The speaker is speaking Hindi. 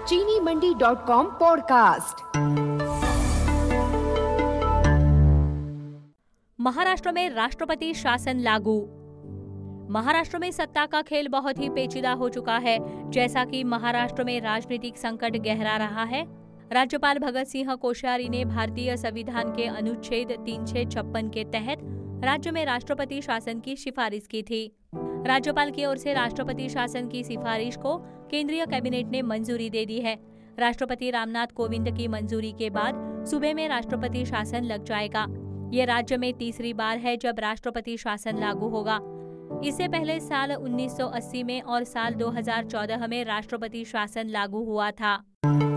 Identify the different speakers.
Speaker 1: चीनीमंडी.com पॉडकास्ट।
Speaker 2: महाराष्ट्र में राष्ट्रपति शासन लागू। महाराष्ट्र में सत्ता का खेल बहुत ही पेचीदा हो चुका है। जैसा कि महाराष्ट्र में राजनीतिक संकट गहरा रहा है, राज्यपाल भगत सिंह कोश्यारी ने भारतीय संविधान के अनुच्छेद 356 के तहत राज्य में राष्ट्रपति शासन की सिफारिश की थी। राज्यपाल की ओर से राष्ट्रपति शासन की सिफारिश को केंद्रीय कैबिनेट ने मंजूरी दे दी है। राष्ट्रपति रामनाथ कोविंद की मंजूरी के बाद सूबे में राष्ट्रपति शासन लग जाएगा। ये राज्य में तीसरी बार है जब राष्ट्रपति शासन लागू होगा। इससे पहले साल 1980 में और साल 2014 में राष्ट्रपति शासन लागू हुआ था।